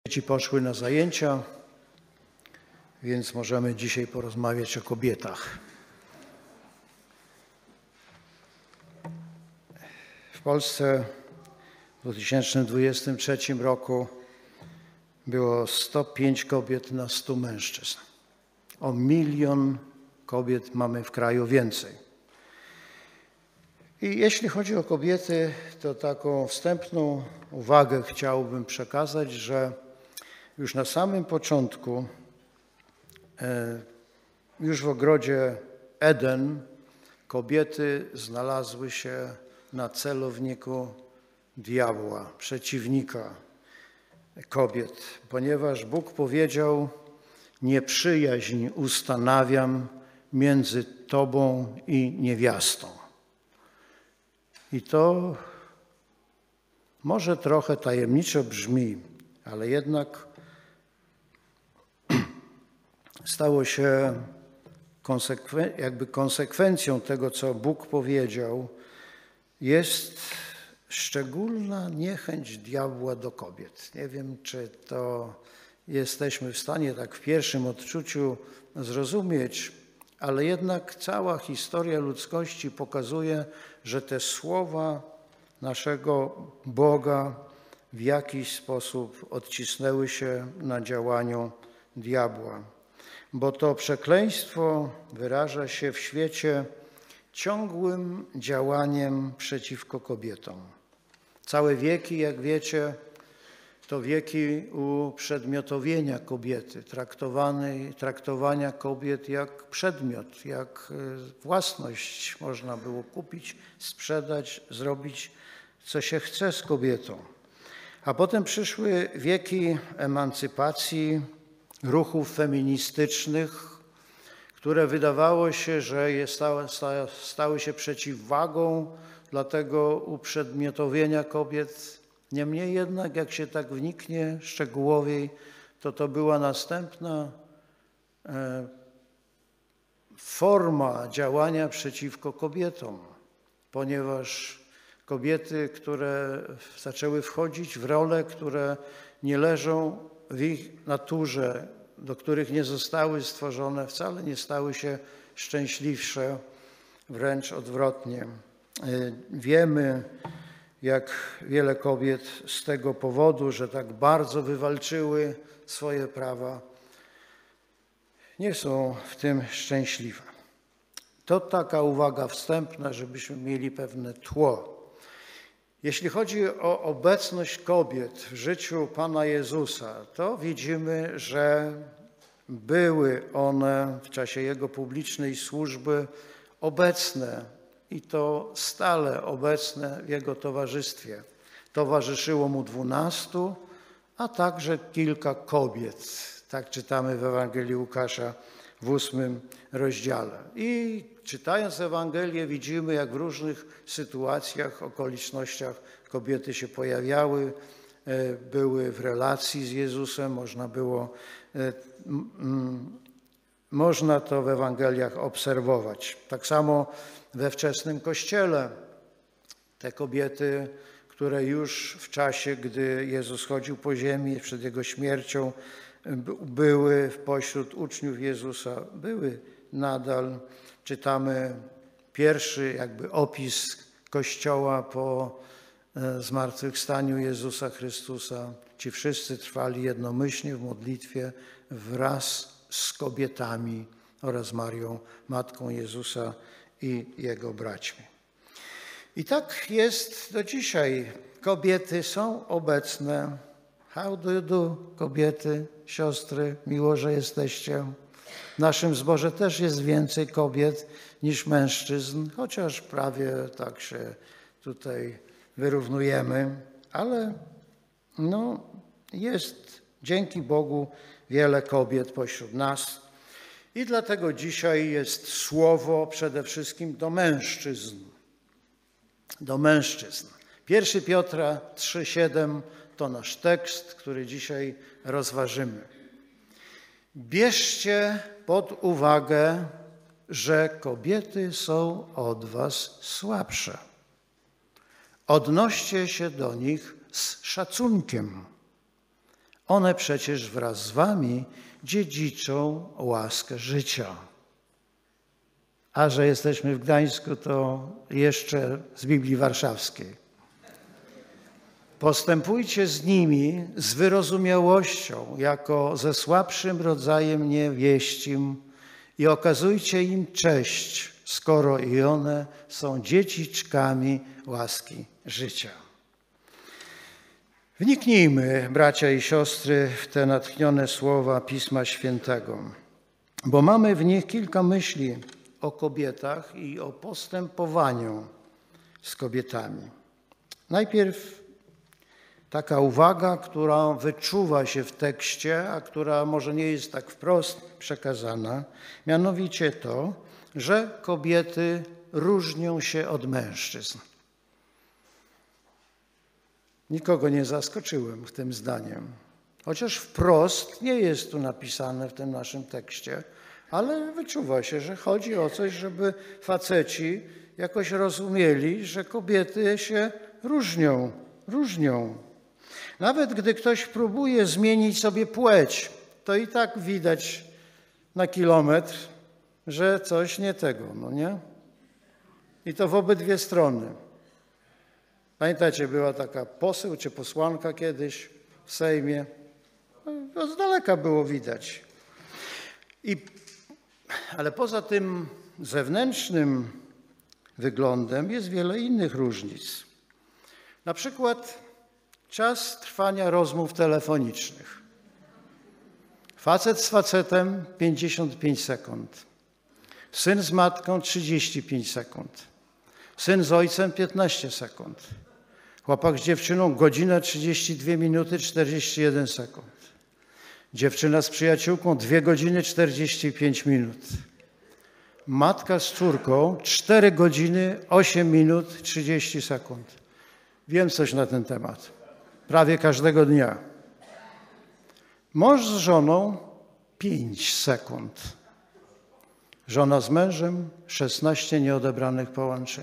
Dzieci poszły na zajęcia, więc możemy dzisiaj porozmawiać o kobietach. W Polsce w 2023 roku było 105 kobiet na 100 mężczyzn. O 1 milion kobiet mamy w kraju więcej. I jeśli chodzi o kobiety, to taką wstępną uwagę chciałbym przekazać, że już na samym początku, już w ogrodzie Eden, kobiety znalazły się na celowniku diabła, przeciwnika kobiet, ponieważ Bóg powiedział: nieprzyjaźń ustanawiam między tobą i niewiastą. I to może trochę tajemniczo brzmi, ale jednak stało się konsekwencją tego, co Bóg powiedział, jest szczególna niechęć diabła do kobiet. Nie wiem, czy to jesteśmy w stanie tak w pierwszym odczuciu zrozumieć, ale jednak cała historia ludzkości pokazuje, że te słowa naszego Boga w jakiś sposób odcisnęły się na działaniu diabła. Bo to przekleństwo wyraża się w świecie ciągłym działaniem przeciwko kobietom. Całe wieki, jak wiecie, to wieki uprzedmiotowienia kobiety, traktowania kobiet jak przedmiot, jak własność. Można było kupić, sprzedać, zrobić, co się chce z kobietą. A potem przyszły wieki emancypacji, ruchów feministycznych, które wydawało się, że stały się przeciwwagą dla tego uprzedmiotowienia kobiet. Niemniej jednak, jak się tak wniknie szczegółowiej, to była następna forma działania przeciwko kobietom, ponieważ kobiety, które zaczęły wchodzić w role, które nie leżą w ich naturze, do których nie zostały stworzone, wcale nie stały się szczęśliwsze, wręcz odwrotnie. Wiemy, jak wiele kobiet z tego powodu, że tak bardzo wywalczyły swoje prawa, nie są w tym szczęśliwe. To taka uwaga wstępna, żebyśmy mieli pewne tło. Jeśli chodzi o obecność kobiet w życiu Pana Jezusa, to widzimy, że były one w czasie Jego publicznej służby obecne i to stale obecne w Jego towarzystwie. Towarzyszyło Mu 12, a także kilka kobiet. Tak czytamy w Ewangelii Łukasza w 8 rozdziale. I czytając Ewangelię widzimy, jak w różnych sytuacjach, okolicznościach kobiety się pojawiały, były w relacji z Jezusem, można to w Ewangeliach obserwować. Tak samo we wczesnym Kościele te kobiety, które już w czasie, gdy Jezus chodził po ziemi, przed Jego śmiercią, były pośród uczniów Jezusa, były nadal. Czytamy pierwszy opis Kościoła po zmartwychwstaniu Jezusa Chrystusa. Ci wszyscy trwali jednomyślnie w modlitwie wraz z kobietami oraz Marią, Matką Jezusa i Jego braćmi. I tak jest do dzisiaj. Kobiety są obecne. How do you do, kobiety, siostry? Miło, że jesteście. W naszym zborze też jest więcej kobiet niż mężczyzn, chociaż prawie tak się tutaj wyrównujemy, ale jest dzięki Bogu wiele kobiet pośród nas i dlatego dzisiaj jest słowo przede wszystkim do mężczyzn. Do mężczyzn. 1 Piotra 3,7 to nasz tekst, który dzisiaj rozważymy. Bierzcie pod uwagę, że kobiety są od was słabsze. Odnoście się do nich z szacunkiem, one przecież wraz z wami dziedziczą łaskę życia. A że jesteśmy w Gdańsku, to jeszcze z Biblii Warszawskiej. Postępujcie z nimi z wyrozumiałością, jako ze słabszym rodzajem niewieścim i okazujcie im cześć, skoro i one są dziedziczkami łaski życia. Wniknijmy, bracia i siostry, w te natchnione słowa Pisma Świętego, bo mamy w nich kilka myśli o kobietach i o postępowaniu z kobietami. Najpierw taka uwaga, która wyczuwa się w tekście, a która może nie jest tak wprost przekazana, mianowicie to, że kobiety różnią się od mężczyzn. Nikogo nie zaskoczyłem tym zdaniem, chociaż wprost nie jest tu napisane w tym naszym tekście, ale wyczuwa się, że chodzi o coś, żeby faceci jakoś rozumieli, że kobiety się różnią. Nawet gdy ktoś próbuje zmienić sobie płeć, to i tak widać na kilometr, że coś nie tego, no nie? I to w obydwie strony. Pamiętacie, była taka poseł czy posłanka kiedyś w Sejmie. No, z daleka było widać. Ale poza tym zewnętrznym wyglądem jest wiele innych różnic. Na przykład czas trwania rozmów telefonicznych. Facet z facetem 55 sekund. Syn z matką 35 sekund. Syn z ojcem 15 sekund. Chłopak z dziewczyną godzinę 32 minuty 41 sekund. Dziewczyna z przyjaciółką 2 godziny 45 minut. Matka z córką 4 godziny 8 minut 30 sekund. Wiem coś na ten temat. Prawie każdego dnia. Mąż z żoną 5 sekund. Żona z mężem 16 nieodebranych połączeń.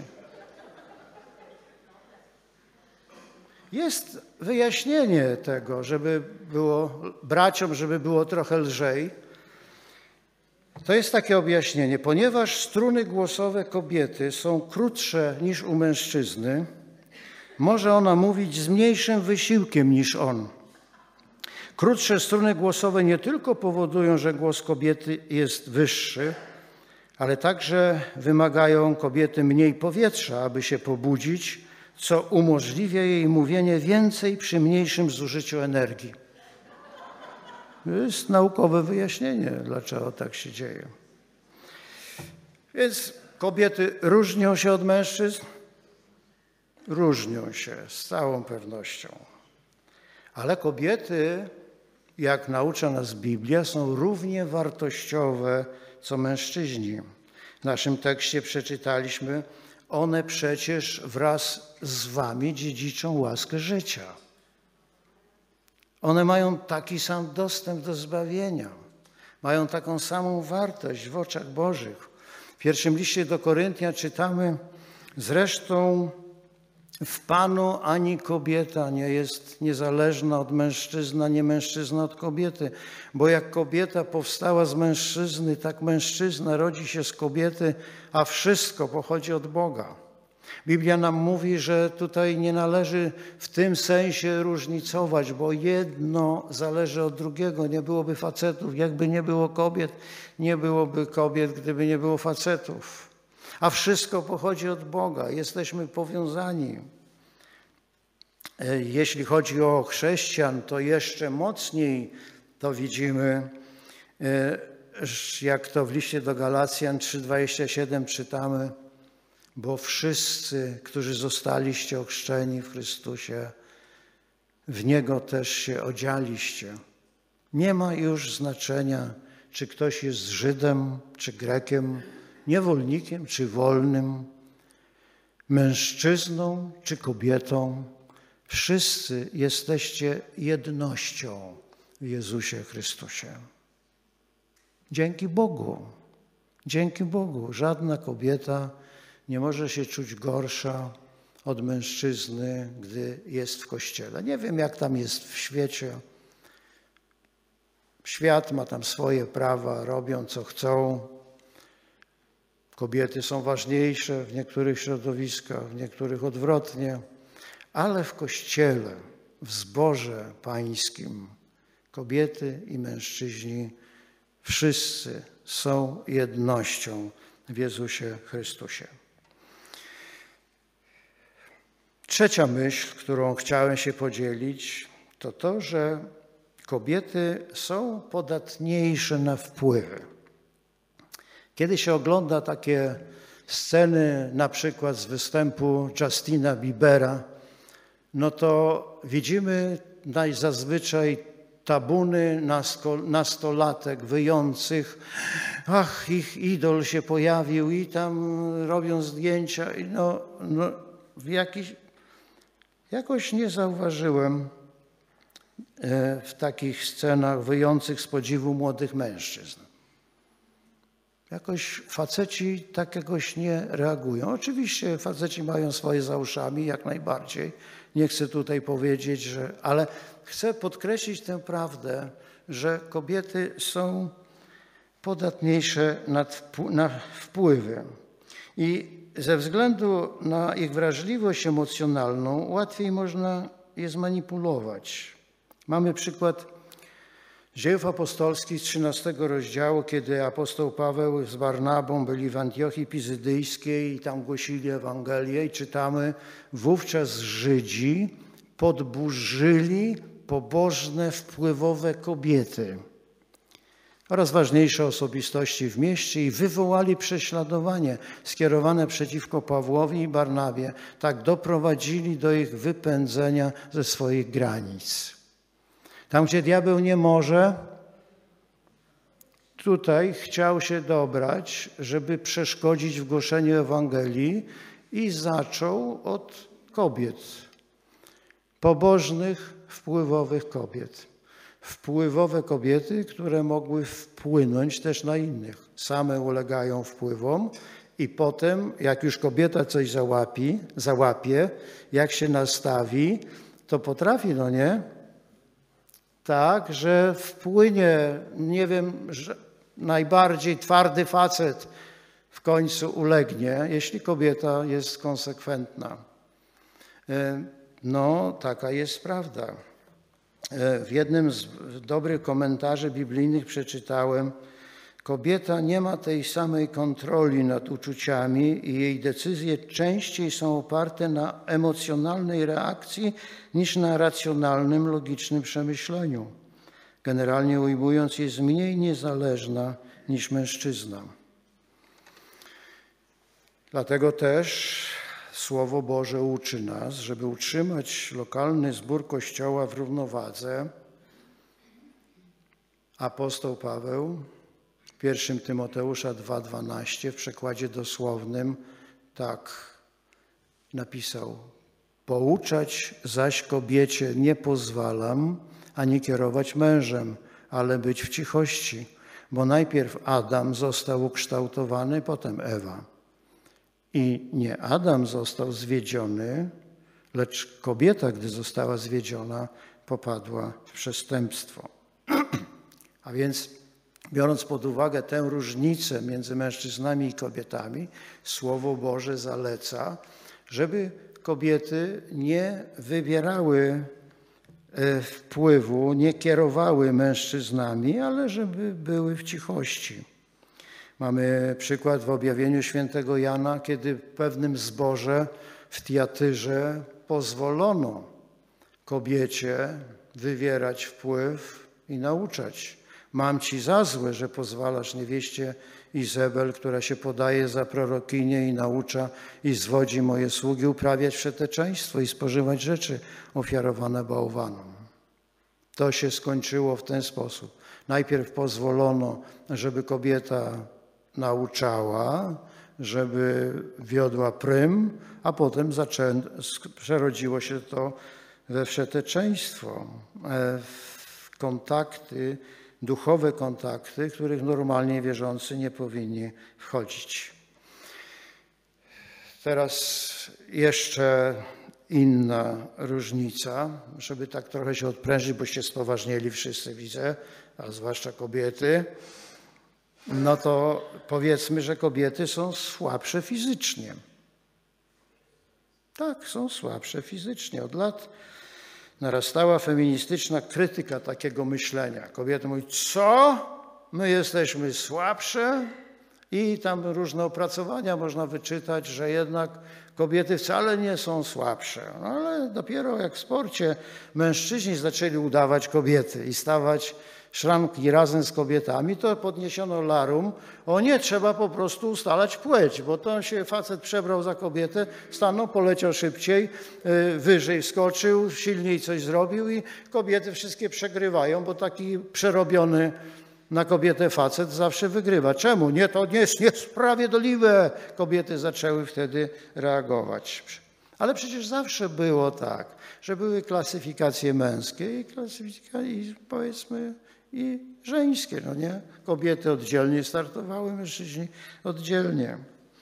Jest wyjaśnienie tego, żeby było braciom, żeby było trochę lżej. To jest takie objaśnienie. Ponieważ struny głosowe kobiety są krótsze niż u mężczyzny, może ona mówić z mniejszym wysiłkiem niż on. Krótsze struny głosowe nie tylko powodują, że głos kobiety jest wyższy, ale także wymagają kobiety mniej powietrza, aby się pobudzić, co umożliwia jej mówienie więcej przy mniejszym zużyciu energii. To jest naukowe wyjaśnienie, dlaczego tak się dzieje. Więc kobiety różnią się od mężczyzn? Różnią się z całą pewnością. Ale kobiety, jak naucza nas Biblia, są równie wartościowe co mężczyźni. W naszym tekście przeczytaliśmy: one przecież wraz z wami dziedziczą łaskę życia. One mają taki sam dostęp do zbawienia. Mają taką samą wartość w oczach Bożych. W pierwszym liście do Koryntian czytamy: zresztą w Panu ani kobieta nie jest niezależna od mężczyzny, ani mężczyzna od kobiety. Bo jak kobieta powstała z mężczyzny, tak mężczyzna rodzi się z kobiety, a wszystko pochodzi od Boga. Biblia nam mówi, że tutaj nie należy w tym sensie różnicować, bo jedno zależy od drugiego. Nie byłoby facetów, jakby nie było kobiet, nie byłoby kobiet, gdyby nie było facetów. A wszystko pochodzi od Boga. Jesteśmy powiązani. Jeśli chodzi o chrześcijan, to jeszcze mocniej to widzimy, jak to w liście do Galacjan 3:27 czytamy: bo wszyscy, którzy zostaliście ochrzczeni w Chrystusie, w Niego też się odzialiście. Nie ma już znaczenia, czy ktoś jest Żydem, czy Grekiem, niewolnikiem, czy wolnym, mężczyzną, czy kobietą. Wszyscy jesteście jednością w Jezusie Chrystusie. Dzięki Bogu, żadna kobieta nie może się czuć gorsza od mężczyzny, gdy jest w Kościele. Nie wiem, jak tam jest w świecie. Świat ma tam swoje prawa, robią co chcą. Kobiety są ważniejsze w niektórych środowiskach, w niektórych odwrotnie, ale w Kościele, w zborze pańskim kobiety i mężczyźni wszyscy są jednością w Jezusie Chrystusie. Trzecia myśl, którą chciałem się podzielić, to to, że kobiety są podatniejsze na wpływy. Kiedy się ogląda takie sceny, na przykład z występu Justina Biebera, no to widzimy zazwyczaj tabuny nastolatek wyjących, ach, ich idol się pojawił i tam robią zdjęcia. Jakoś nie zauważyłem w takich scenach wyjących z podziwu młodych mężczyzn. Jakoś faceci tak jakoś nie reagują. Oczywiście faceci mają swoje za uszami, jak najbardziej. Nie chcę tutaj powiedzieć, ale chcę podkreślić tę prawdę, że kobiety są podatniejsze na wpływy. I ze względu na ich wrażliwość emocjonalną łatwiej można je zmanipulować. Mamy przykład Dziejów Apostolskich z 13 rozdziału, kiedy apostoł Paweł z Barnabą byli w Antiochii Pizydyjskiej i tam głosili Ewangelię i czytamy, wówczas Żydzi podburzyli pobożne, wpływowe kobiety oraz ważniejsze osobistości w mieście i wywołali prześladowanie skierowane przeciwko Pawłowi i Barnabie. Tak doprowadzili do ich wypędzenia ze swoich granic. Tam, gdzie diabeł nie może, tutaj chciał się dobrać, żeby przeszkodzić w głoszeniu Ewangelii i zaczął od kobiet, pobożnych, wpływowych kobiet. Wpływowe kobiety, które mogły wpłynąć też na innych. Same ulegają wpływom i potem, jak już kobieta coś załapie, jak się nastawi, to potrafi, no nie? Tak, że wpłynie, nie wiem, że najbardziej twardy facet w końcu ulegnie, jeśli kobieta jest konsekwentna. No, taka jest prawda. W jednym z dobrych komentarzy biblijnych przeczytałem, kobieta nie ma tej samej kontroli nad uczuciami i jej decyzje częściej są oparte na emocjonalnej reakcji niż na racjonalnym, logicznym przemyśleniu. Generalnie ujmując, jest mniej niezależna niż mężczyzna. Dlatego też Słowo Boże uczy nas, żeby utrzymać lokalny zbór Kościoła w równowadze. Apostoł Paweł w 1 Tymoteusza 2,12 w przekładzie dosłownym tak napisał. Pouczać zaś kobiecie nie pozwalam, ani kierować mężem, ale być w cichości, bo najpierw Adam został ukształtowany, potem Ewa. I nie Adam został zwiedziony, lecz kobieta, gdy została zwiedziona, popadła w przestępstwo. A więc, biorąc pod uwagę tę różnicę między mężczyznami i kobietami, Słowo Boże zaleca, żeby kobiety nie wybierały wpływu, nie kierowały mężczyznami, ale żeby były w cichości. Mamy przykład w objawieniu świętego Jana, kiedy w pewnym zborze w Tiatyrze pozwolono kobiecie wywierać wpływ i nauczać. Mam ci za złe, że pozwalasz niewieście Izabel, która się podaje za prorokinię i naucza i zwodzi moje sługi uprawiać wszeteczeństwo i spożywać rzeczy ofiarowane bałwanom. To się skończyło w ten sposób. Najpierw pozwolono, żeby kobieta nauczała, żeby wiodła prym, a potem przerodziło się to we wszeteczeństwo, w kontakty, duchowe kontakty, w których normalnie wierzący nie powinni wchodzić. Teraz jeszcze inna różnica, żeby tak trochę się odprężyć, boście spoważnieli wszyscy, widzę, a zwłaszcza kobiety. No to powiedzmy, że kobiety są słabsze fizycznie. Tak, są słabsze fizycznie. Od lat narastała feministyczna krytyka takiego myślenia. Kobiety mówią, co? My jesteśmy słabsze? I tam różne opracowania można wyczytać, że jednak kobiety wcale nie są słabsze. No ale dopiero jak w sporcie mężczyźni zaczęli udawać kobiety i stawać szranki razem z kobietami, to podniesiono larum, o nie, trzeba po prostu ustalać płeć, bo to się facet przebrał za kobietę, stanął, poleciał szybciej, wyżej skoczył, silniej coś zrobił i kobiety wszystkie przegrywają, bo taki przerobiony na kobietę facet zawsze wygrywa. Czemu? Nie, to nie jest niesprawiedliwe. Kobiety zaczęły wtedy reagować. Ale przecież zawsze było tak, że były klasyfikacje męskie i klasyfikacje, powiedzmy, i żeńskie, no nie? Kobiety oddzielnie startowały, mężczyźni oddzielnie.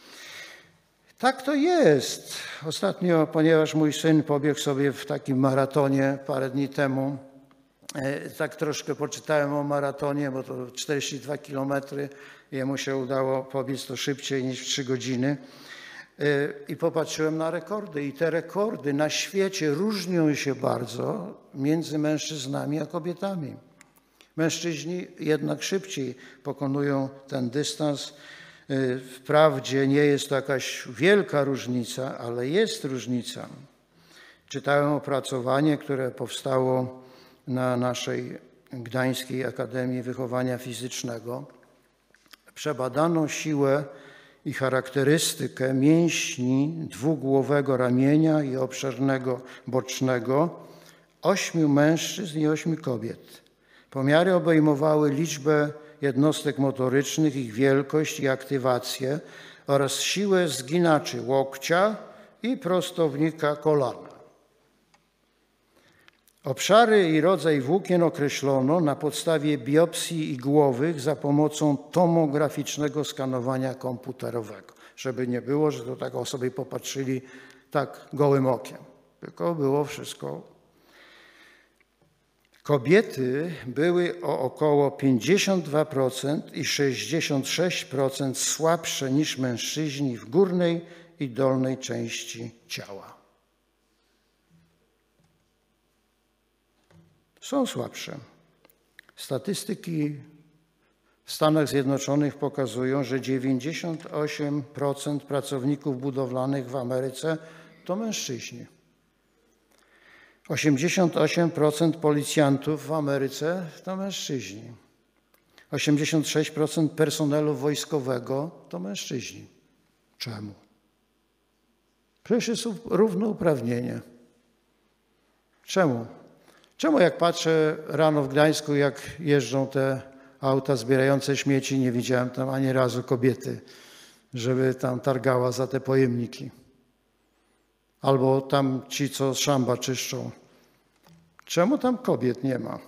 Tak to jest. Ostatnio, ponieważ mój syn pobiegł sobie w takim maratonie parę dni temu, tak troszkę poczytałem o maratonie, bo to 42 kilometry, jemu się udało pobiec to szybciej niż w 3 godziny. I popatrzyłem na rekordy. I te rekordy na świecie różnią się bardzo między mężczyznami a kobietami. Mężczyźni jednak szybciej pokonują ten dystans. Wprawdzie nie jest to jakaś wielka różnica, ale jest różnica. Czytałem opracowanie, które powstało na naszej Gdańskiej Akademii Wychowania Fizycznego. Przebadano siłę i charakterystykę mięśni dwugłowego ramienia i obszernego bocznego 8 mężczyzn i 8 kobiet. Pomiary obejmowały liczbę jednostek motorycznych, ich wielkość i aktywację oraz siłę zginaczy łokcia i prostownika kolana. Obszary i rodzaj włókien określono na podstawie biopsji igłowych za pomocą tomograficznego skanowania komputerowego. Żeby nie było, że to tak sobie popatrzyli tak gołym okiem, tylko było wszystko. Kobiety były o około 52% i 66% słabsze niż mężczyźni w górnej i dolnej części ciała. Są słabsze. Statystyki w Stanach Zjednoczonych pokazują, że 98% pracowników budowlanych w Ameryce to mężczyźni. 88% policjantów w Ameryce to mężczyźni. 86% personelu wojskowego to mężczyźni. Czemu? Przecież jest równouprawnienie. Czemu? Czemu jak patrzę rano w Gdańsku, jak jeżdżą te auta zbierające śmieci, nie widziałem tam ani razu kobiety, żeby tam targała za te pojemniki. Albo tam ci, co szamba czyszczą. Czemu tam kobiet nie ma?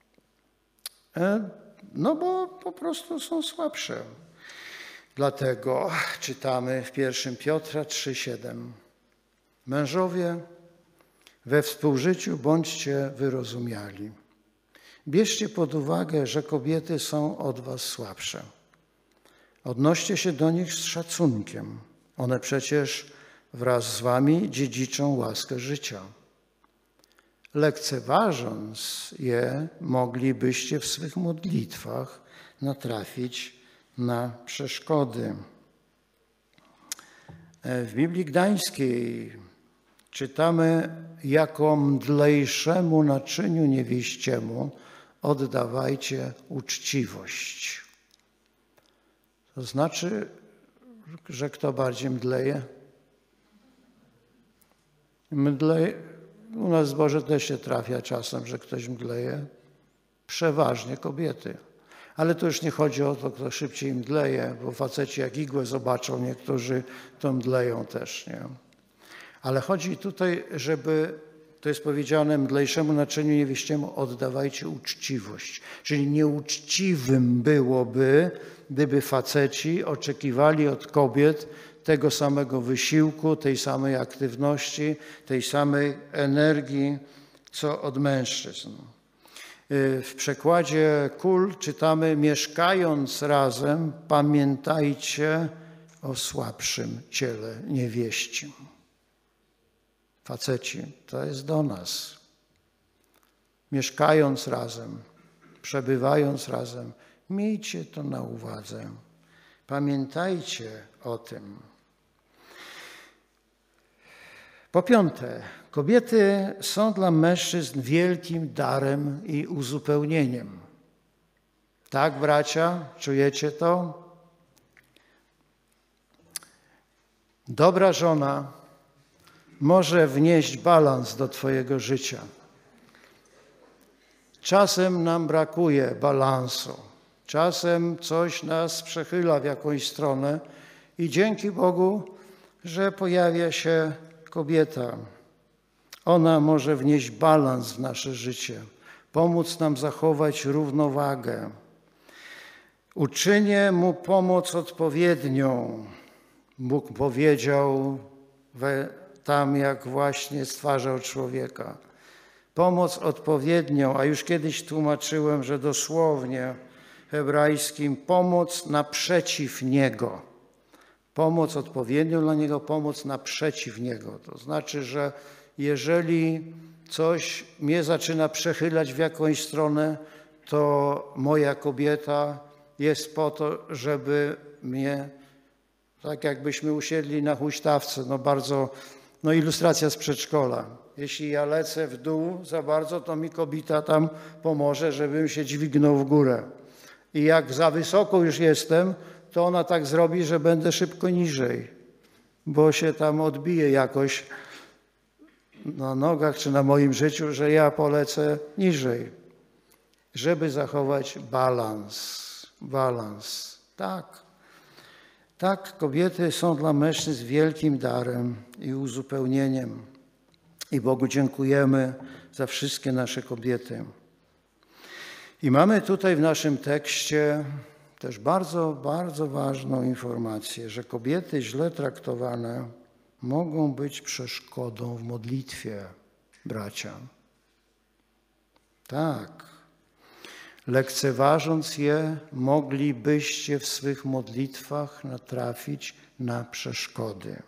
No bo po prostu są słabsze. Dlatego czytamy w 1 Piotra 3,7. Mężowie, we współżyciu bądźcie wyrozumiali. Bierzcie pod uwagę, że kobiety są od was słabsze. Odnoście się do nich z szacunkiem. One przecież wraz z wami dziedziczą łaskę życia. Lekceważąc je, moglibyście w swych modlitwach natrafić na przeszkody. W Biblii Gdańskiej czytamy, jako mdlejszemu naczyniu niewieściemu oddawajcie uczciwość. To znaczy, że kto bardziej mdleje? U nas w zborze też się trafia czasem, że ktoś mdleje. Przeważnie kobiety. Ale to już nie chodzi o to, kto szybciej mdleje, bo faceci jak igłę zobaczą, niektórzy to mdleją też, nie? Ale chodzi tutaj, żeby, to jest powiedziane, mdlejszemu naczyniu niewieściemu oddawajcie uczciwość. Czyli nieuczciwym byłoby, gdyby faceci oczekiwali od kobiet tego samego wysiłku, tej samej aktywności, tej samej energii, co od mężczyzn. W przekładzie KUL czytamy: mieszkając razem, pamiętajcie o słabszym ciele niewieścim. Faceci, to jest do nas. Mieszkając razem, przebywając razem, miejcie to na uwadze. Pamiętajcie o tym. Po piąte, kobiety są dla mężczyzn wielkim darem i uzupełnieniem. Tak, bracia, czujecie to? Dobra żona może wnieść balans do twojego życia. Czasem nam brakuje balansu. Czasem coś nas przechyla w jakąś stronę i dzięki Bogu, że pojawia się kobieta. Ona może wnieść balans w nasze życie, pomóc nam zachować równowagę. Uczynię mu pomoc odpowiednią. Bóg powiedział tam, jak właśnie stwarzał człowieka. Pomoc odpowiednią, a już kiedyś tłumaczyłem, że dosłownie w hebrajskim pomoc naprzeciw niego. Pomoc odpowiednią dla niego, pomoc naprzeciw niego. To znaczy, że jeżeli coś mnie zaczyna przechylać w jakąś stronę, to moja kobieta jest po to, żeby mnie, tak jakbyśmy usiedli na huśtawce, ilustracja z przedszkola. Jeśli ja lecę w dół za bardzo, to mi kobieta tam pomoże, żebym się dźwignął w górę. I jak za wysoko już jestem, to ona tak zrobi, że będę szybko niżej, bo się tam odbije jakoś na nogach czy na moim życiu, że ja polecę niżej, żeby zachować balans. Tak, kobiety są dla mężczyzn wielkim darem i uzupełnieniem. I Bogu dziękujemy za wszystkie nasze kobiety. I mamy tutaj w naszym tekście też bardzo, bardzo ważną informację, że kobiety źle traktowane mogą być przeszkodą w modlitwie, bracia. Tak. Lekceważąc je, moglibyście w swych modlitwach natrafić na przeszkody.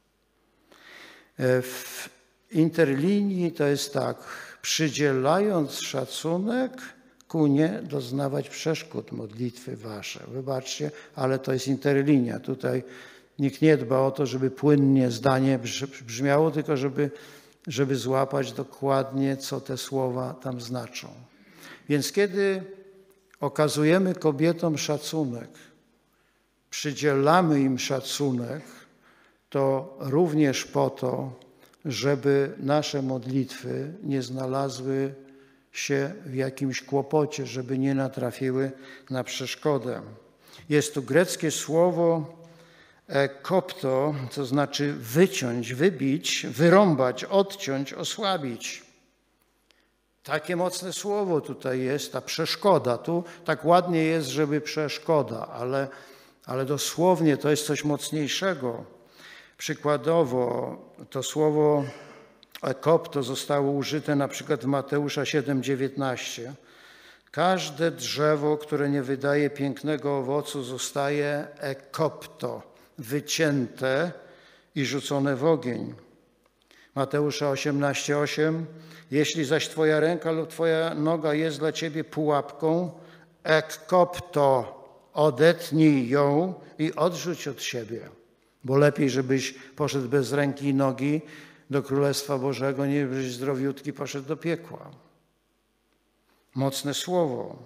W interlinii to jest tak: przydzielając szacunek, ku nie doznawać przeszkód modlitwy wasze. Wybaczcie, ale to jest interlinia. Tutaj nikt nie dba o to, żeby płynnie zdanie brzmiało, tylko żeby złapać dokładnie, co te słowa tam znaczą. Więc kiedy okazujemy kobietom szacunek, przydzielamy im szacunek, to również po to, żeby nasze modlitwy nie znalazły się w jakimś kłopocie, żeby nie natrafiły na przeszkodę. Jest tu greckie słowo kopto, co znaczy wyciąć, wybić, wyrąbać, odciąć, osłabić. Takie mocne słowo tutaj jest, ta przeszkoda. Tu tak ładnie jest, żeby przeszkoda, ale dosłownie to jest coś mocniejszego. Przykładowo to słowo ekopto zostało użyte na przykład w Mateusza 7,19. Każde drzewo, które nie wydaje pięknego owocu, zostaje ekopto, wycięte i rzucone w ogień. Mateusza 18,8. Jeśli zaś twoja ręka lub twoja noga jest dla ciebie pułapką, ekopto, odetnij ją i odrzuć od siebie. Bo lepiej, żebyś poszedł bez ręki i nogi do Królestwa Bożego, nie żebyś zdrowiutki poszedł do piekła. Mocne słowo.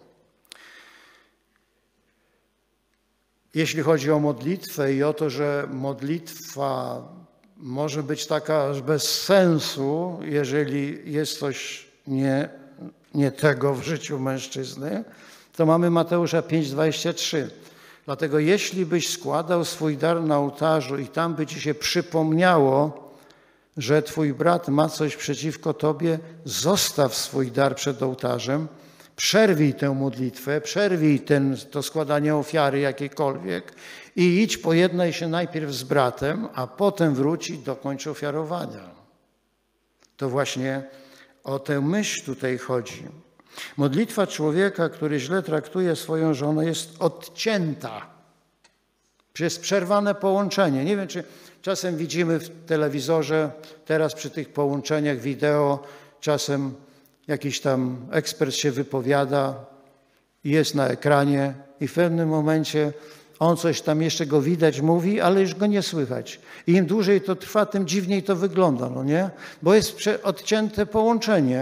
Jeśli chodzi o modlitwę i o to, że modlitwa może być taka bez sensu, jeżeli jest coś nie tego w życiu mężczyzny, to mamy Mateusza 5,23. Dlatego jeśli byś składał swój dar na ołtarzu i tam by ci się przypomniało, że twój brat ma coś przeciwko tobie, zostaw swój dar przed ołtarzem, przerwij tę modlitwę, przerwij to składanie ofiary jakiejkolwiek i idź, pojednaj się najpierw z bratem, a potem wróć i dokończ ofiarowania. To właśnie o tę myśl tutaj chodzi. Modlitwa człowieka, który źle traktuje swoją żonę, jest odcięta. Jest przerwane połączenie. Nie wiem, czy czasem widzimy w telewizorze, teraz przy tych połączeniach wideo, czasem jakiś tam ekspert się wypowiada, jest na ekranie i w pewnym momencie on coś tam jeszcze go widać, mówi, ale już go nie słychać. I im dłużej to trwa, tym dziwniej to wygląda, no nie? Bo jest odcięte połączenie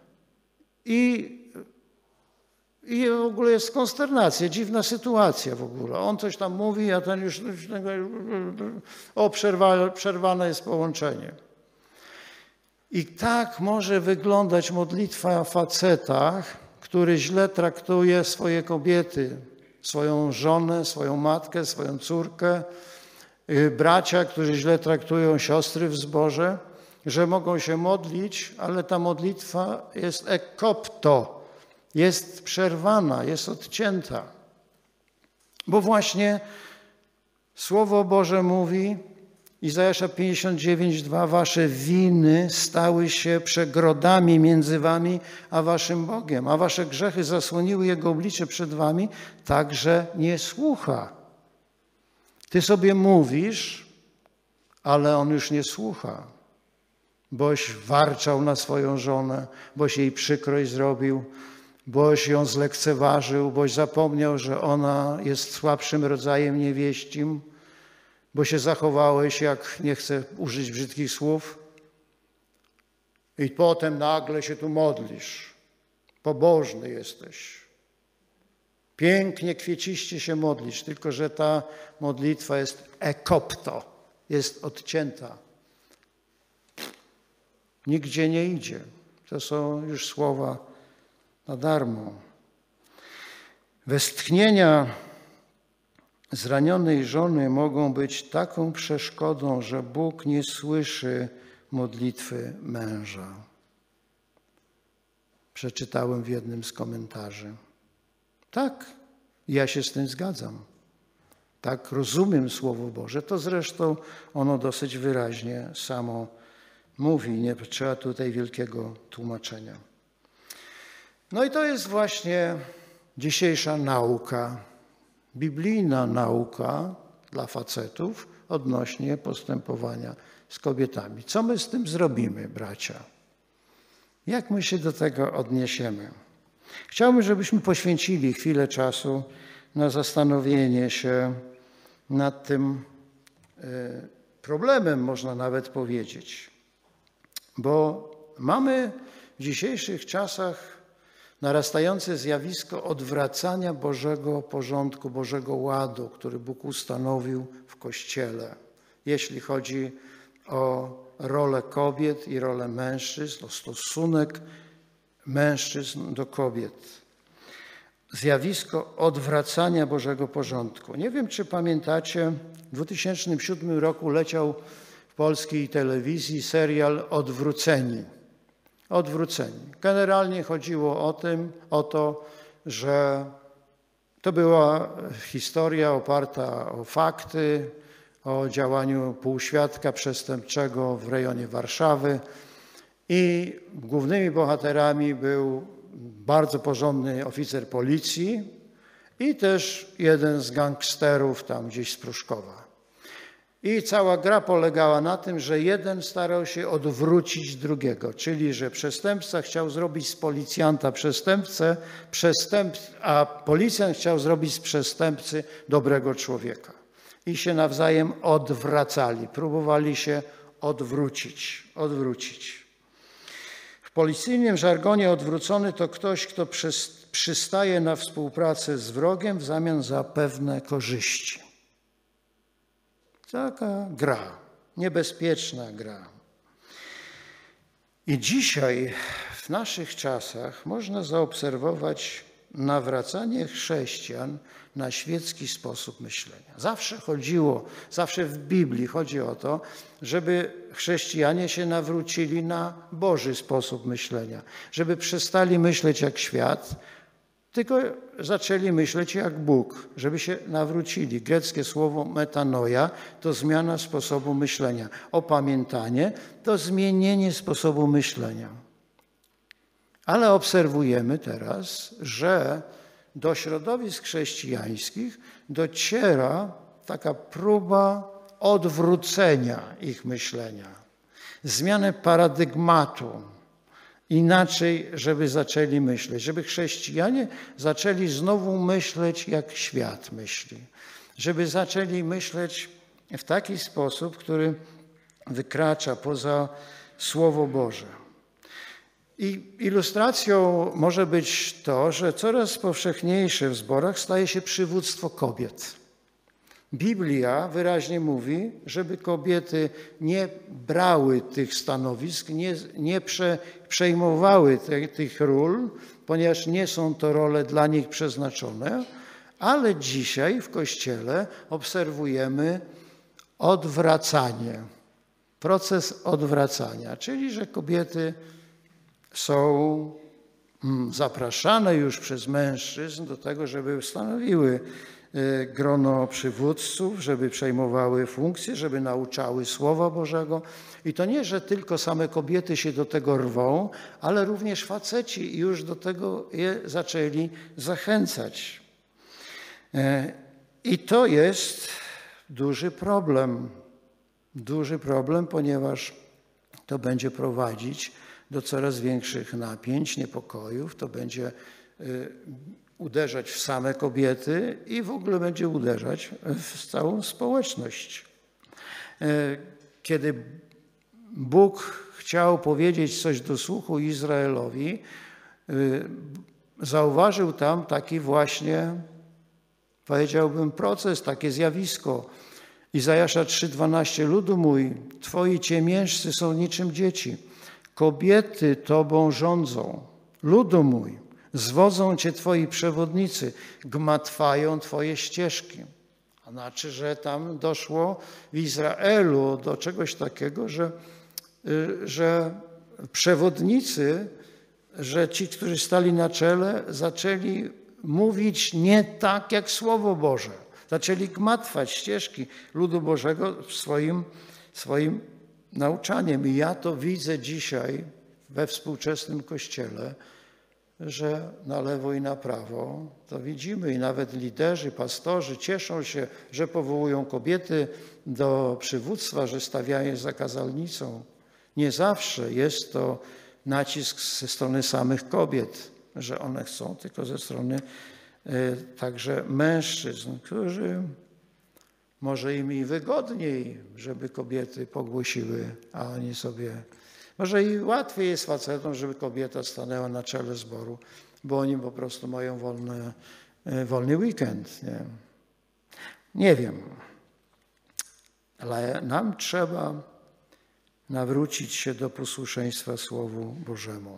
i w ogóle jest konsternacja, dziwna sytuacja w ogóle. On coś tam mówi, a ten już przerwane jest połączenie. I tak może wyglądać modlitwa faceta, który źle traktuje swoje kobiety, swoją żonę, swoją matkę, swoją córkę, bracia, którzy źle traktują siostry w zborze, że mogą się modlić, ale ta modlitwa jest ekopto, jest przerwana, jest odcięta. Bo właśnie Słowo Boże mówi, Izajasza 59:2, wasze winy stały się przegrodami między wami a waszym Bogiem, a wasze grzechy zasłoniły Jego oblicze przed wami, tak że nie słucha. Ty sobie mówisz, ale On już nie słucha, boś warczał na swoją żonę, boś jej przykrość zrobił, boś ją zlekceważył, boś zapomniał, że ona jest słabszym rodzajem niewieścim, bo się zachowałeś, jak nie chcę użyć brzydkich słów, i potem nagle się tu modlisz. Pobożny jesteś. Pięknie, kwieciście się modlisz, tylko że ta modlitwa jest ekopto, jest odcięta. Nigdzie nie idzie. To są już słowa na darmo. Westchnienia zranionej żony mogą być taką przeszkodą, że Bóg nie słyszy modlitwy męża. Przeczytałem w jednym z komentarzy. Tak, ja się z tym zgadzam. Tak rozumiem Słowo Boże. To zresztą ono dosyć wyraźnie samo mówi. Nie trzeba tutaj wielkiego tłumaczenia. No i to jest właśnie dzisiejsza nauka, biblijna nauka dla facetów odnośnie postępowania z kobietami. Co my z tym zrobimy, bracia? Jak my się do tego odniesiemy? Chciałbym, żebyśmy poświęcili chwilę czasu na zastanowienie się nad tym problemem, można nawet powiedzieć. Bo mamy w dzisiejszych czasach narastające zjawisko odwracania Bożego porządku, Bożego ładu, który Bóg ustanowił w Kościele, jeśli chodzi o rolę kobiet i rolę mężczyzn, o stosunek mężczyzn do kobiet. Zjawisko odwracania Bożego porządku. Nie wiem, czy pamiętacie, w 2007 roku leciał w polskiej telewizji serial Odwróceni. Odwróceni. Generalnie chodziło o to, że to była historia oparta o fakty, o działaniu półświadka przestępczego w rejonie Warszawy i głównymi bohaterami był bardzo porządny oficer policji i też jeden z gangsterów tam gdzieś z Pruszkowa. I cała gra polegała na tym, że jeden starał się odwrócić drugiego, czyli że przestępca chciał zrobić z policjanta przestępcę, a policjant chciał zrobić z przestępcy dobrego człowieka. I się nawzajem odwracali, próbowali się odwrócić. W policyjnym żargonie odwrócony to ktoś, kto przystaje na współpracę z wrogiem w zamian za pewne korzyści. Taka gra, niebezpieczna gra. I dzisiaj w naszych czasach można zaobserwować nawracanie chrześcijan na świecki sposób myślenia. Zawsze w Biblii chodzi o to, żeby chrześcijanie się nawrócili na Boży sposób myślenia, żeby przestali myśleć jak świat, tylko zaczęli myśleć jak Bóg, żeby się nawrócili. Greckie słowo metanoia to zmiana sposobu myślenia. Opamiętanie to zmienienie sposobu myślenia. Ale obserwujemy teraz, że do środowisk chrześcijańskich dociera taka próba odwrócenia ich myślenia, zmiany paradygmatu, inaczej, żeby zaczęli myśleć, żeby chrześcijanie zaczęli znowu myśleć, jak świat myśli, żeby zaczęli myśleć w taki sposób, który wykracza poza Słowo Boże. I ilustracją może być to, że coraz powszechniejsze w zborach staje się przywództwo kobiet. Biblia wyraźnie mówi, żeby kobiety nie brały tych stanowisk, nie przejmowały tych ról, ponieważ nie są to role dla nich przeznaczone, ale dzisiaj w Kościele obserwujemy odwracanie, proces odwracania, czyli że kobiety są zapraszane już przez mężczyzn do tego, żeby stanowiły grono przywódców, żeby przejmowały funkcje, żeby nauczały Słowa Bożego. I to nie, że tylko same kobiety się do tego rwą, ale również faceci już do tego je zaczęli zachęcać. I to jest duży problem, ponieważ to będzie prowadzić do coraz większych napięć, niepokojów, to będzie uderzać w same kobiety i w ogóle będzie uderzać w całą społeczność. Kiedy Bóg chciał powiedzieć coś do słuchu Izraelowi, zauważył tam taki właśnie, powiedziałbym, proces, takie zjawisko. Izajasza 3,12: ludu mój, twoi ciemiężcy są niczym dzieci. Kobiety tobą rządzą. Ludu mój, zwodzą cię twoi przewodnicy, gmatwają twoje ścieżki. A znaczy, że tam doszło w Izraelu do czegoś takiego, że przewodnicy, że ci, którzy stali na czele, zaczęli mówić nie tak jak Słowo Boże. Zaczęli gmatwać ścieżki ludu Bożego swoim nauczaniem. I ja to widzę dzisiaj we współczesnym Kościele, że na lewo i na prawo to widzimy i nawet liderzy, pastorzy cieszą się, że powołują kobiety do przywództwa, że stawiają za kazalnicą. Nie zawsze jest to nacisk ze strony samych kobiet, że one chcą, tylko ze strony także mężczyzn, którzy może im i wygodniej, żeby kobiety pogłosiły, a oni sobie... Może i łatwiej jest facetom, żeby kobieta stanęła na czele zboru, bo oni po prostu mają wolny weekend. Nie wiem, ale nam trzeba nawrócić się do posłuszeństwa Słowu Bożemu.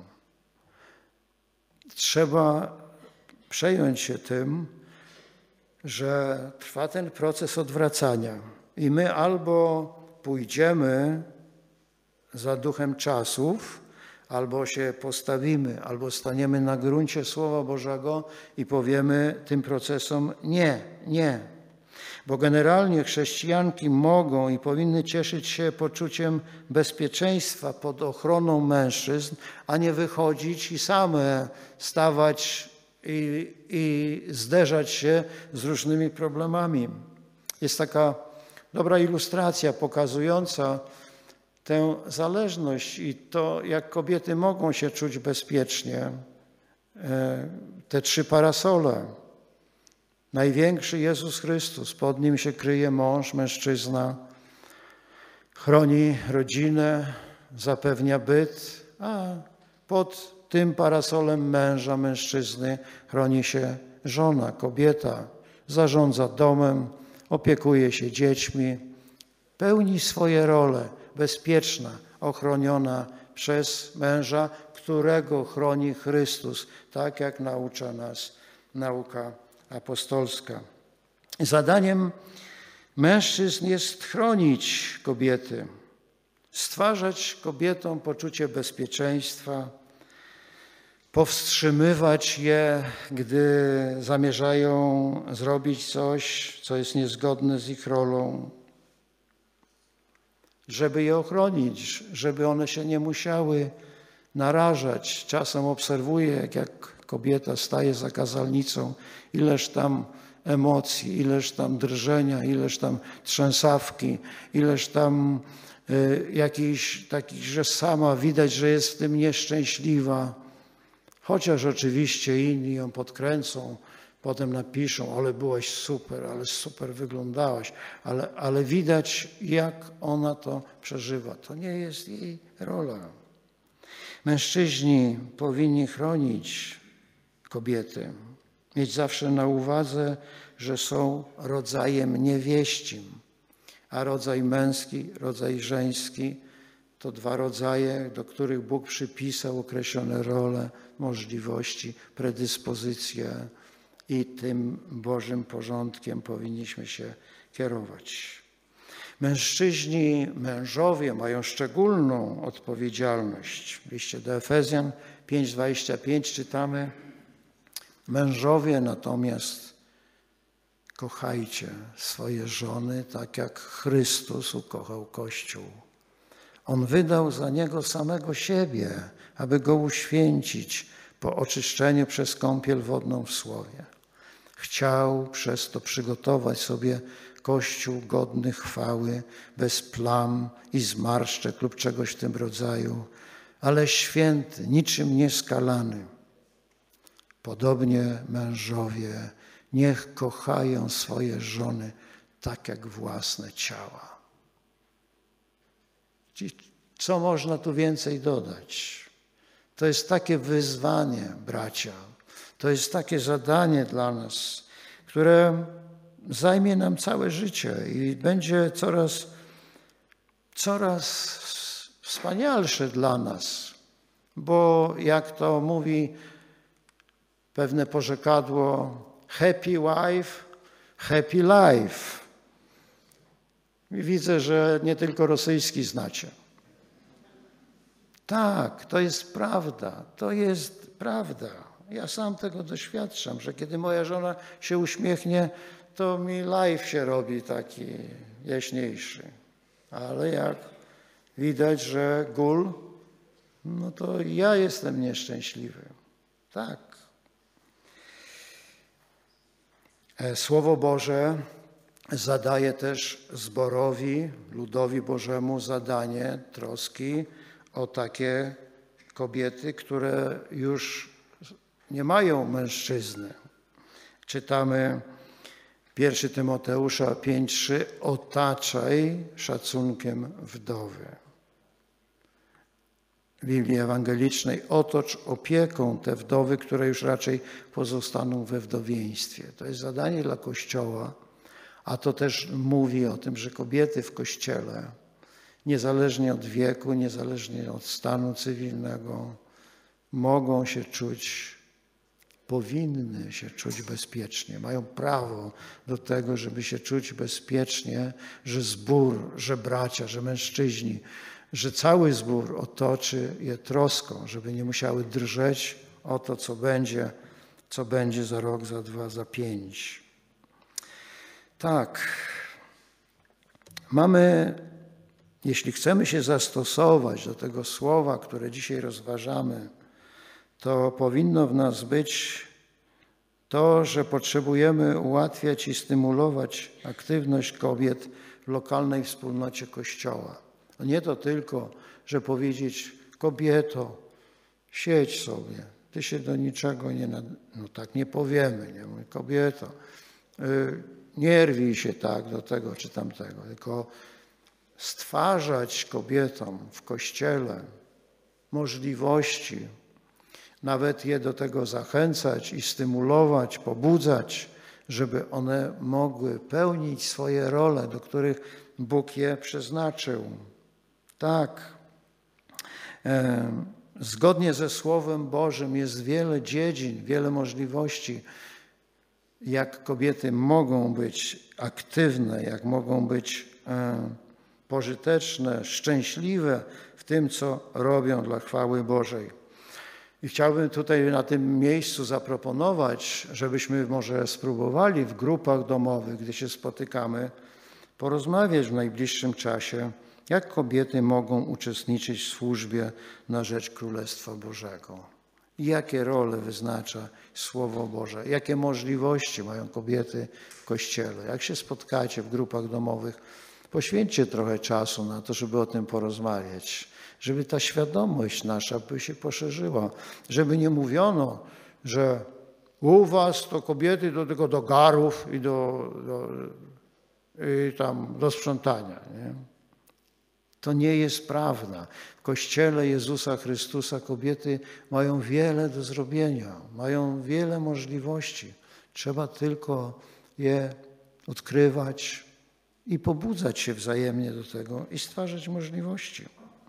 Trzeba przejąć się tym, że trwa ten proces odwracania i my albo pójdziemy za duchem czasów, albo się postawimy, albo staniemy na gruncie Słowa Bożego i powiemy tym procesom nie. Bo generalnie chrześcijanki mogą i powinny cieszyć się poczuciem bezpieczeństwa pod ochroną mężczyzn, a nie wychodzić i same stawać i zderzać się z różnymi problemami. Jest taka dobra ilustracja pokazująca tę zależność i to, jak kobiety mogą się czuć bezpiecznie. Te 3 parasole. Największy Jezus Chrystus, pod nim się kryje mąż, mężczyzna, chroni rodzinę, zapewnia byt, a pod tym parasolem męża, mężczyzny chroni się żona, kobieta, zarządza domem, opiekuje się dziećmi, pełni swoje role, bezpieczna, ochroniona przez męża, którego chroni Chrystus, tak jak naucza nas nauka apostolska. Zadaniem mężczyzn jest chronić kobiety, stwarzać kobietom poczucie bezpieczeństwa, powstrzymywać je, gdy zamierzają zrobić coś, co jest niezgodne z ich rolą, żeby je ochronić, żeby one się nie musiały narażać. Czasem obserwuję, jak kobieta staje za kazalnicą, ileż tam emocji, ileż tam drżenia, ileż tam trzęsawki, ileż tam jakichś takich, że sama widać, że jest w tym nieszczęśliwa. Chociaż oczywiście inni ją podkręcą, potem napiszą, ale byłaś super, ale super wyglądałaś, ale widać, jak ona to przeżywa. To nie jest jej rola. Mężczyźni powinni chronić kobiety, mieć zawsze na uwadze, że są rodzajem niewieścim, a rodzaj męski, rodzaj żeński to dwa rodzaje, do których Bóg przypisał określone role, możliwości, predyspozycje i tym Bożym porządkiem powinniśmy się kierować. Mężczyźni, mężowie mają szczególną odpowiedzialność. W liście do Efezjan 5:25 czytamy: mężowie natomiast kochajcie swoje żony tak jak Chrystus ukochał Kościół. On wydał za niego samego siebie, aby go uświęcić po oczyszczeniu przez kąpiel wodną w Słowie. Chciał przez to przygotować sobie Kościół godny chwały, bez plam i zmarszczek lub czegoś w tym rodzaju, ale święty, niczym nieskalany. Podobnie mężowie niech kochają swoje żony tak jak własne ciała. Co można tu więcej dodać? To jest takie wyzwanie, bracia. To jest takie zadanie dla nas, które zajmie nam całe życie i będzie coraz wspanialsze dla nas. Bo jak to mówi pewne porzekadło, happy wife, happy life. I widzę, że nie tylko rosyjski znacie. Tak, to jest prawda, to jest prawda. Ja sam tego doświadczam, że kiedy moja żona się uśmiechnie, to mi life się robi taki jaśniejszy. Ale jak widać, że gul, no to ja jestem nieszczęśliwy. Tak. Słowo Boże zadaje też zborowi, ludowi Bożemu zadanie troski o takie kobiety, które już nie mają mężczyzny. Czytamy 1 Tymoteusza 5:3: otaczaj szacunkiem wdowy. W Biblii Ewangelicznej: otocz opieką te wdowy, które już raczej pozostaną we wdowieństwie. To jest zadanie dla Kościoła, a to też mówi o tym, że kobiety w Kościele, niezależnie od wieku, niezależnie od stanu cywilnego, mogą się czuć, powinny się czuć bezpiecznie. Mają prawo do tego, żeby się czuć bezpiecznie, że zbór, że bracia, że mężczyźni, że cały zbór otoczy je troską, żeby nie musiały drżeć o to, co będzie za rok, za 2, za 5. Tak, jeśli chcemy się zastosować do tego słowa, które dzisiaj rozważamy, to powinno w nas być to, że potrzebujemy ułatwiać i stymulować aktywność kobiet w lokalnej wspólnocie Kościoła. Nie to tylko, że powiedzieć: kobieto, siedź sobie, ty się do niczego nie... No tak nie powiemy, nie? Mówię, kobieto, nie rwij się tak do tego czy tamtego, tylko stwarzać kobietom w Kościele możliwości, nawet je do tego zachęcać i stymulować, pobudzać, żeby one mogły pełnić swoje role, do których Bóg je przeznaczył. Tak, zgodnie ze Słowem Bożym jest wiele dziedzin, wiele możliwości, jak kobiety mogą być aktywne, jak mogą być pożyteczne, szczęśliwe w tym, co robią dla chwały Bożej. I chciałbym tutaj na tym miejscu zaproponować, żebyśmy może spróbowali w grupach domowych, gdy się spotykamy, porozmawiać w najbliższym czasie, jak kobiety mogą uczestniczyć w służbie na rzecz Królestwa Bożego. I jakie role wyznacza Słowo Boże, jakie możliwości mają kobiety w Kościele. Jak się spotkacie w grupach domowych, poświęćcie trochę czasu na to, żeby o tym porozmawiać, żeby ta świadomość nasza by się poszerzyła, żeby nie mówiono, że u was to kobiety tylko do garów i do sprzątania. Nie? To nie jest prawda. W Kościele Jezusa Chrystusa kobiety mają wiele do zrobienia, mają wiele możliwości. Trzeba tylko je odkrywać i pobudzać się wzajemnie do tego i stwarzać możliwości.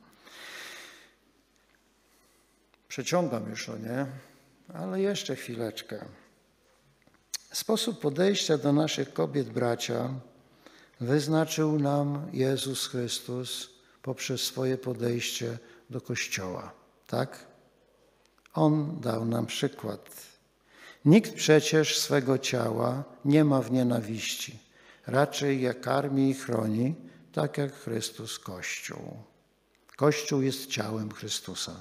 Przeciągam już, nie? Ale jeszcze chwileczkę. Sposób podejścia do naszych kobiet, bracia, wyznaczył nam Jezus Chrystus poprzez swoje podejście do Kościoła. Tak? On dał nam przykład. Nikt przecież swego ciała nie ma w nienawiści. Raczej je karmi i chroni, tak jak Chrystus Kościół. Kościół jest ciałem Chrystusa.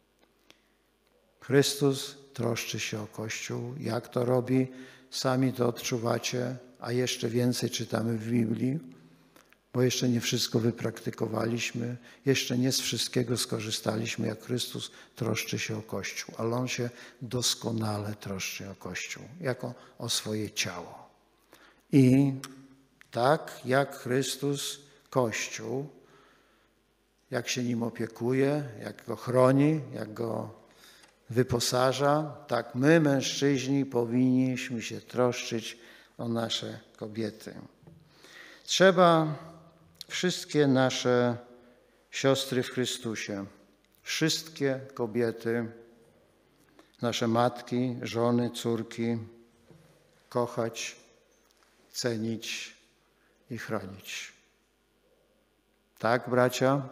Chrystus troszczy się o Kościół. Jak to robi? Sami to odczuwacie, a jeszcze więcej czytamy w Biblii, bo jeszcze nie wszystko wypraktykowaliśmy, jeszcze nie z wszystkiego skorzystaliśmy, jak Chrystus troszczy się o Kościół, ale On się doskonale troszczy o Kościół, jako o swoje ciało. I tak jak Chrystus Kościół, jak się nim opiekuje, jak go chroni, jak go wyposaża, tak my, mężczyźni, powinniśmy się troszczyć o nasze kobiety. Trzeba wszystkie nasze siostry w Chrystusie, wszystkie kobiety, nasze matki, żony, córki, kochać, cenić i chronić. Tak, bracia?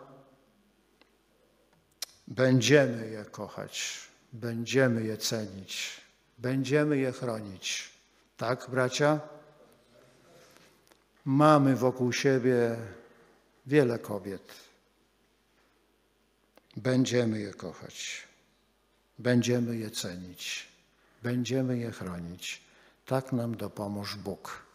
Będziemy je kochać, będziemy je cenić, będziemy je chronić. Tak, bracia? Mamy wokół siebie wiele kobiet. Będziemy je kochać, będziemy je cenić, będziemy je chronić. Tak nam dopomóż Bóg.